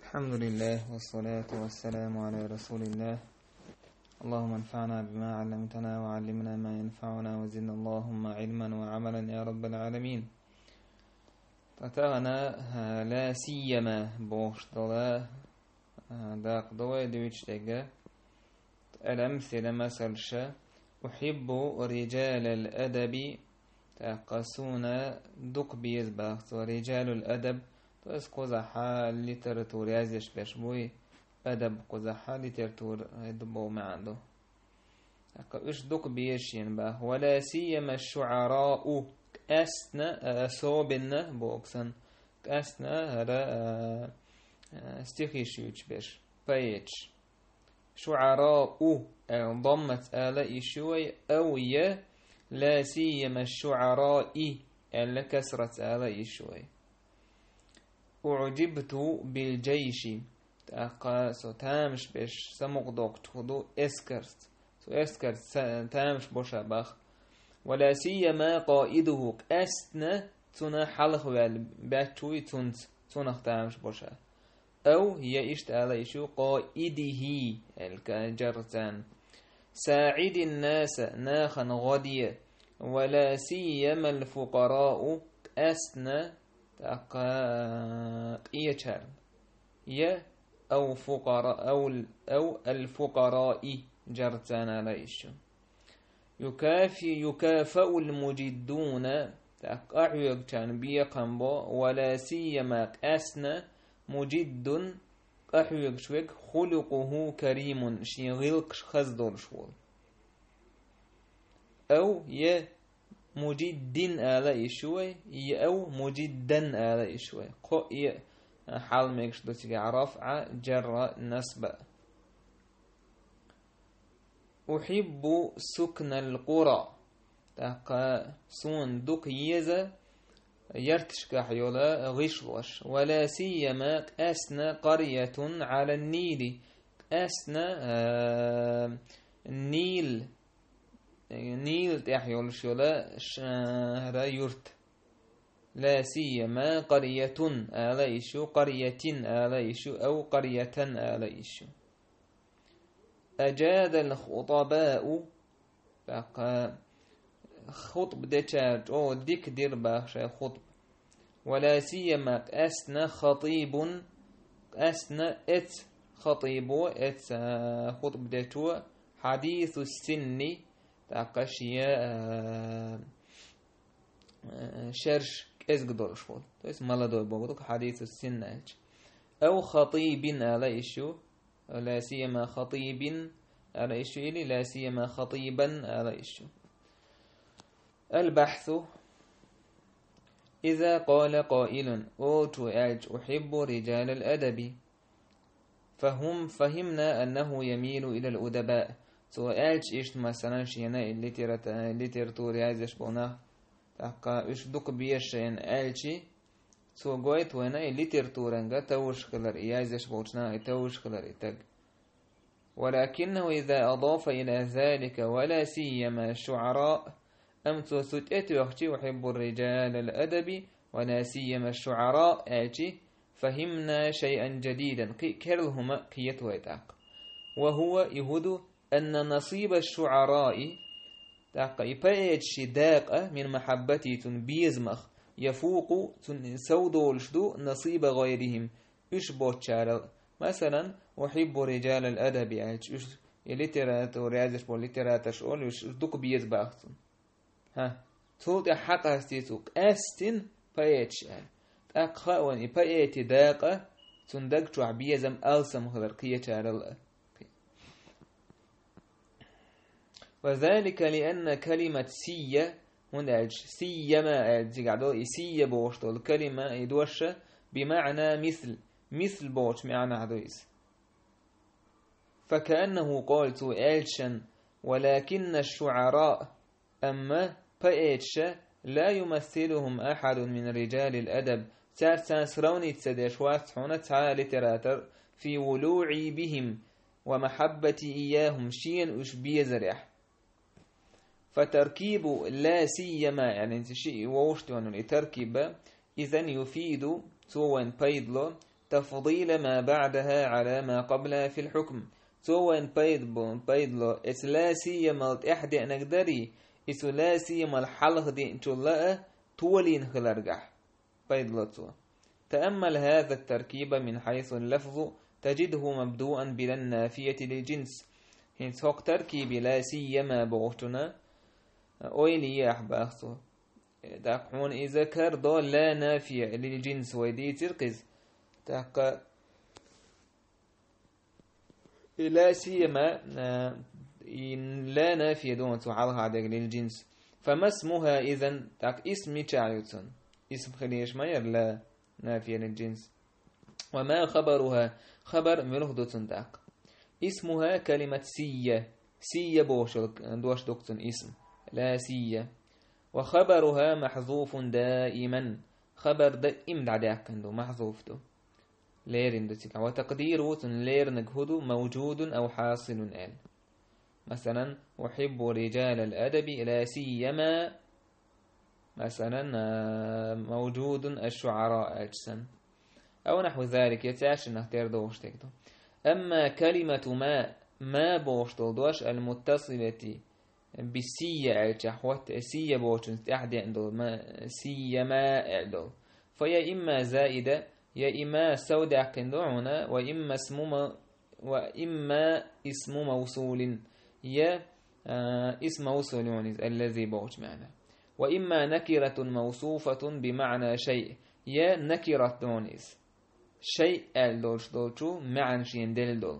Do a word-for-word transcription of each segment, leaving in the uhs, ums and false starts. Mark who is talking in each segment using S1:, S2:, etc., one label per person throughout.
S1: الحمد لله والصلاة والسلام على رسول الله. اللهم انفعنا بما علمتنا وعلمنا ما ينفعنا وزدنا اللهم علما وعملا يا رب العالمين. تتغنى لا سيما بوش دلا داق دوا دويتش لقى الأمثلة مثل شا أحب رجال الأدب تقاسون دق بيزباخ ورجال الأدب بس قزحة ليتراتور يازيش بيش بوي أدب قزحة ليتراتور يدبو ما عنده إيش دوك بيشين با ولا سيما الشعراء أسنا صوبنا بوكسن أسنا هذا استخيش يوش بيش بيش شعراء ضمت آلاء شوي أو ي لا سيما الشعراء ألا كسرة آلاء شوي. أعجبت بالجيش تأقى سو تامش بيش سمق دوق تخدو اسكرت سو اسكرت تامش بوشا باخ ولا سيما قائده أسنا تنا حلق والباتوي تنت تنخ تامش بوشا أو هي إشت على إشو قائده الكجرتان ساعد الناس ناخا غدية ولا سيما الفقراء أسنا تأقى إيشار يا أو فقراء أو أو الفقراء جرتان على إيشو يكافي يكافأ المجدون تأقى كان بيقم ولا سيما أسنا مجد أحيق شوك خلقه كريم شي غلق خزدور شوال أو ي مجد آلاء شوي ي أو مجدا آلاء شوي قو ي حال ميكش دوتي رفع جر نسب. أحب سكن القرى تاقا سون دوك يزا يرتش كحيولا غشوش ولا سيما أسنا قرية على النيل أسنا آه النيل نيل تحيول شولا شهر يرت لا سيما قرية آليشو قرية آليشو أو قرية آليشو. أجاد الخطباء بقى خطب ديشارج أو ديك دير باخشة خطب ولا سيما أسنا خطيب أسنا إت خطيبو إت خطب ديتو حديث السن تاقشيا شرش إزقدر شوال تيس مالدوي بوغدوك حديث السن أو خطيب على إيشو لا سيما خطيب على إيشو إلي لا سيما خطيبا على إيشو. البحث إذا قال قائل أوتو أج أحب رجال الأدب فهم فهمنا أنه يميل إلى الأدباء سو أج إيش مثلا شينا اللي ترت اللي ترتوري عايزش بونا تحقا إيش دوك بيشين ألشي سو قويت وينا اللي ترتورنجا توش خلر عايزش بوشنا توش خلر إتج ولكنه إذا أضاف إلى ذلك ولا سيما الشعراء أمتو ستأتي وقتي أحب الرجال الأدب ولا سيما الشعراء آتي فهمنا شيئا جديدا كرلهما كيت ويتعق وهو يهود أن نصيب الشعراء تعق يبايت شداق من محبتي تنبيزمخ يفوق سودو الشدو نصيب غيرهم إشبوت شارل مثلا أحب رجال الأدب آتي يلتراتو ريازش بو لتراتش أول يشدوك بيزباختن ها تولد حق هستيتوك أستن بايتشال أقخاوني بايتي داقة تندق تعبية زم ألسم خلرقية شارل. وذلك لأن كلمة سية هناج سيما أجي قعدو سية بوشتو الكلمة يدوش بمعنى مثل مثل بوش معنى عدويس فكأنه قلت ألشن ولكن الشعراء أما بأيتش لا يمثلهم أحد من رجال الأدب تاسروني تسدش واسحون تعالى تراتر في ولوعي بهم ومحبتي إياهم شيئا أشبيه زريح. فتركيب لا سيما يعني شيء ووشتون لتركيب إذن يفيد سوى بيدلو تفضيل ما بعدها على ما قبلها في الحكم سوى بيد بون بيد لو إسلاسي مالت إحدى نقدري إسلاسي مال حلق دي إنشولا تولين خلرجح بيد لو سوى تأمل هذا التركيب من حيث اللفظ تجده مبدوءا بلا النافية للجنس هنس هوك تركيب لا سيما بوغتنا أويلي يا أحباخصو داقون إذا كردو لا نافية للجنس ويدي تركز تاق لا سيما لا نافية دون تعالها عدق للجنس فما اسمها إذن تاق اسم تعيوتن اسم خليش ما لا نافية للجنس وما خبرها خبر ملهدوتن تاق اسمها كلمة سية سية بوش دوش دوكتن اسم لا سية وخبرها محذوف دائما خبر دائم دعداك عنده محذوف دو لير دتك وتقديره لير نجهده موجود أو حاصل آل مثلا أحب رجال الأدب لا سيما مثلا موجود الشعراء أجسا أو نحو ذلك يتعش نختار دوش تكتو أما كلمة ما ما بوشتل دوش المتصلة بسية أجحوت سية بوشتل أحد عندو ما سية ما عندو فيا إما زائدة يا إما سوداء كندوعنا وإما اسم وإما اسم موصول يا آه اسم موصول يعني الذي بوش معنا وإما نكرة موصوفة بمعنى شيء يا نكرة دونيس شيء الدولش دولشو معن شين دل دول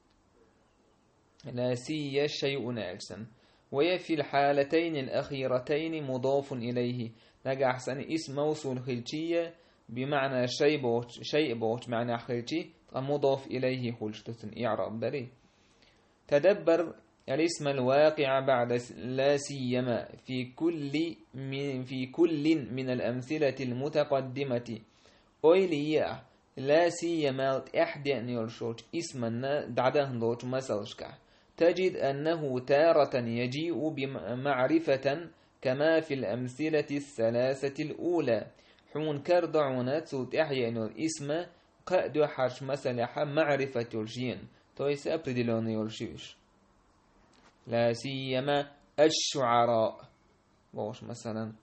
S1: لا سي شيء ألسن ويفي الحالتين الأخيرتين مضاف إليه نجا أحسن اسم موصول خلشية بمعنى شيء بوش شيء بوش معنى خلشي مضاف إليه خلشتن إعراب دري تدبر الاسم الواقع بعد لا سيما في كل من في كل من الأمثلة المتقدمة أولياء لا سيما إحدى أن يرشوش اسما دعده دوش مسلشك تجد أنه تارة يجيء بمعرفة كما في الأمثلة الثلاثة الأولى حون كردعونا تسوت إحياء الاسم قد حرش مسلحة معرفة يرشين تويس أبردلون يرشيش لا سيما الشعراء بوش مثلا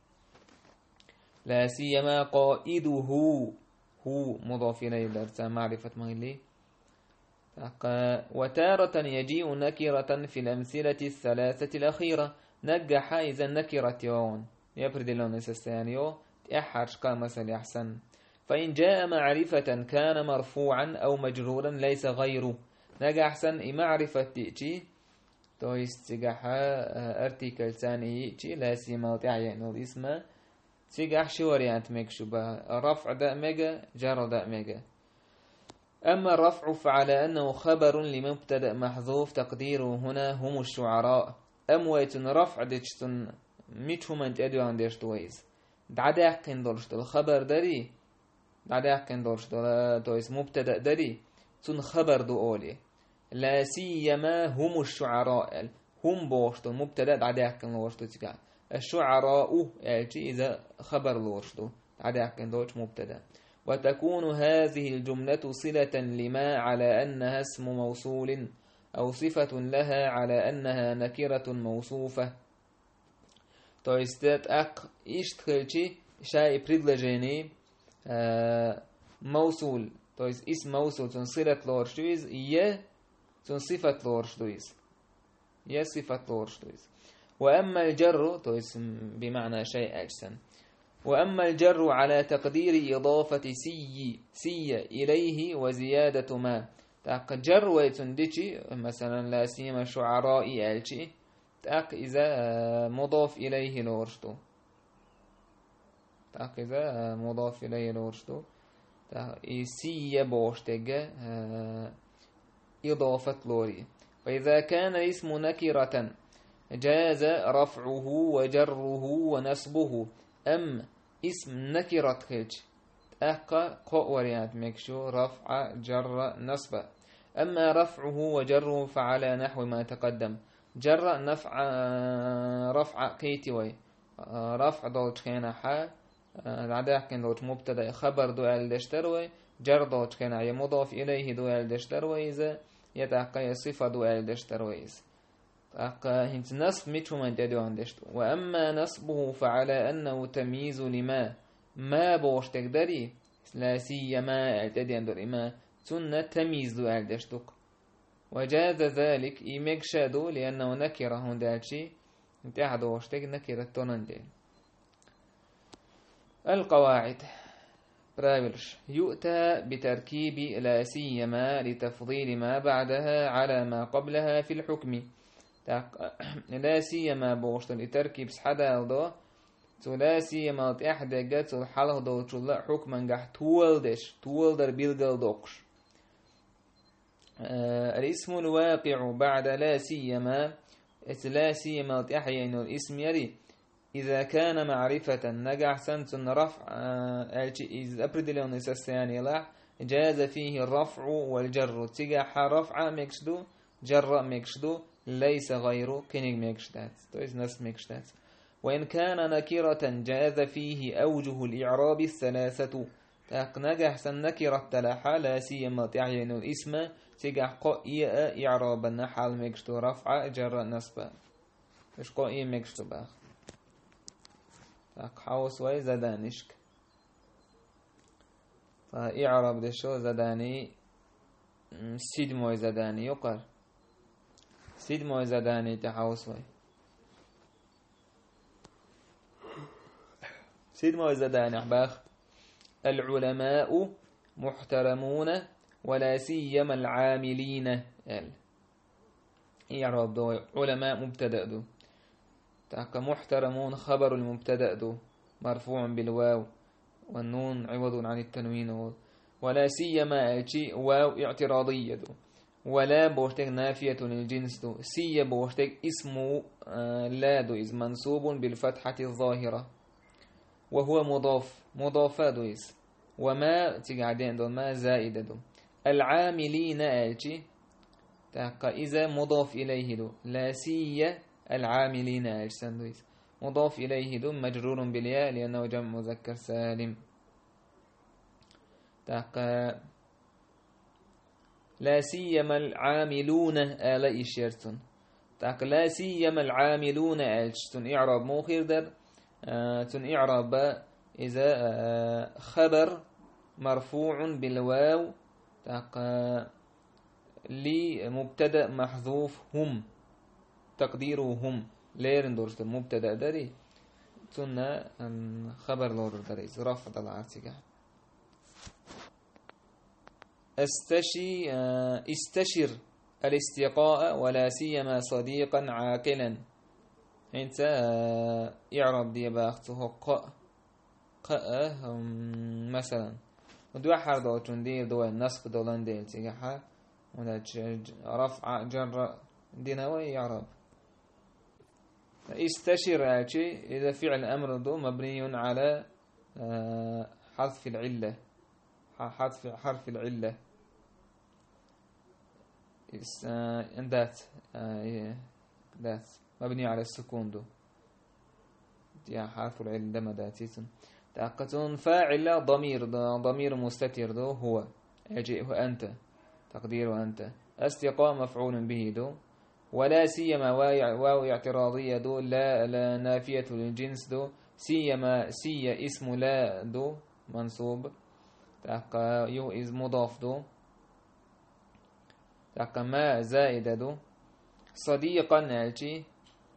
S1: لا سيما قائده هو مضاف إليه درسا معرفة مغلي وتارة يجيء نكرة في الأمثلة الثلاثة الأخيرة نجح إذا نكرة يون يفرد اللون الثاني أحرش كمثل أحسن فإن جاء معرفة كان مرفوعا أو مجرورا ليس غيره نجح أحسن معرفة تيجي تويس تجاها ارتيكل ثاني تي لا سيما تعين الاسم تجاه شوريانت مكشوبة رفع دا ميجا جر دا ميجا أما الرفع فعلى أنه خبر لمبتدأ محذوف تقديره هنا هم الشعراء أمويت رفع ديشتن ميتهم أنت أدو عن ديش تويز دعداك كن دولشتو الخبر داري دعداك كن دولشتو تويز مبتدأ داري تن خبر دو أولي لا سيما هم الشعراء هم بوشتو مبتدأ دعداك كن لوشتو تكا الشعراء يعني إذا خبر لوشتو دعداك كن دوش مبتدأ وتكون هذه الجملة صلة لما على أنها اسم موصول أو صفة لها على أنها نكرة موصوفة تويستات أق إشتخلشي شاي بريدلجيني آه موصول تويس اسم موصول تنصلة لورشتويز يه تنصفة لورشتويز يه صفة لورشتويز وأما الجر تويس بمعنى شيء أجسن وأما الجر على تقدير إضافة سي سي إليه وزيادة ما تاق جر ويتندشي مثلا لا سيما شعراء ألشي تاق إذا مضاف إليه لورشتو تاق إذا مضاف إليه لورشتو تاق سي بوشتج إضافة لوري وإذا كان اسم نكرة جاز رفعه وجره ونصبه أم اسم نكرة خلج أحقا قواريات مكشو رفع جر نصب أما رفعه وجره فعلى نحو ما تقدم جر نفع رفع قيتوي رفع دوت كان حا العداء كان دوت مبتدا خبر دو الدشتروي جردوش كان عي مضاف إليه دو ألدشتر وإذا يتعقى صفة دو ألدشتر وإذا تعقى هنت نصب ميتو من تدو عندشت. وأما نصبه فعلى أنه تمييز لما ما بوش تقدري لا سيما التدي عند الإما سنة تمييز دو ألدشتك. وجاز ذلك إيميك شادو لأنه نكره هندالشي انتهى دوشتك نكرة تونندين. القواعد برايولش يؤتى بتركيب لا سيما لتفضيل ما بعدها على ما قبلها في الحكم. لا سيما بوشت لتركيب سحدا دو لا سيما تحدى جت الحلق دو تشلا حكما جح تولدش تولدر بيلجل دوكش. آه الاسم الواقع بعد لا سيما لا سيما تحيى إنه الاسم يري إذا كان معرفة نجح سنتن رفع إذا أبرد لون الثاني لا جاز فيه الرفع والجر تجح رفع مكشدو جر مكشدو ليس غيره كنيج مكشدات تويز ناس مكشدات. وإن كان نكرة جاز فيه أوجه الإعراب الثلاثة تاق نجح سن نكرة تلاحا لا سيما تعين الاسم تجح قائية إعرابا نحال مكشدو رفع جر نصب مش قائية مكشدو باخ حاوس وي زدانشك فإعراب دشو زداني سيد موي زداني يقر سيد موي زداني تحاوس وي سيد موي زداني أحباخ. العلماء محترمون ولا سيما العاملين ال إعراب دو علماء مبتدأ دو تاك محترمون خبر المبتدأ دو مرفوع بالواو والنون عوض عن التنوين. ولا سيما أجي واو اعتراضية دو ولا بوشتك نافية للجنس دو سي بوشتك اسمه آه لا دو إذ منصوب بالفتحة الظاهرة وهو مضاف مضافة دو إذ وما تقعدين دو ما زائدة دو. العاملين أجي تاك إذا مضاف إليه دو لا سي العاملين أجسن مضاف إليه دم مجرور بالياء لأنه جمع مذكر سالم. تاق لا سيما العاملون آل إشيرتون تاق لا سيما العاملون أجسن إعراب موخير در آه تن إعراب إذا آه خبر مرفوع بالواو تاق لمبتدأ محذوف هم تقديرهم ليرن دورست مبتدا دري تنا خبر لور دري رفض العاتقة. استشي استشر الاستقاء ولا سيما صديقا عاقلا انت اعرب دي باخته قاء قاء مثلا ودوا حردو تندير دو النصب دولان ديل تيجا ولا رفع جر دينوي يعرب. استشر إذا فعل أمر دو مبني على حذف العلة حذف حرف العلة ذات ذات مبني على السكون دو يا حرف العلة دم ذاتيتن. تأكدون فاعل ضمير ضمير مستتر دو هو أجئه أنت تقدير أنت. استقاء مفعول به دو ولا سيما واو اعتراضية دو لا, لا نافية للجنس دو سيما سي اسم لا دو منصوب تاقا يو إز مضاف دو تاقا ما زائدة دو. صديقا نالشي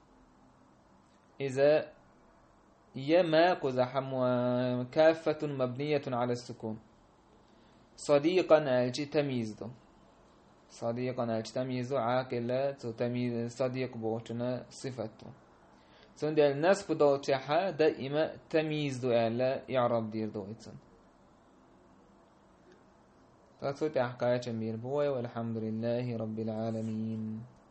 S1: إذا يما قزحم كافة مبنية على السكون. صديقا نالشي تمييز دو صديقا تمييز عاقلة تمييز صديق بوتنا صفته سند الناس بدو تشحا دائما تمييز دو الا اعراب دير دو ايتن تاتو تحقايا جميل بوي والحمد لله رب العالمين.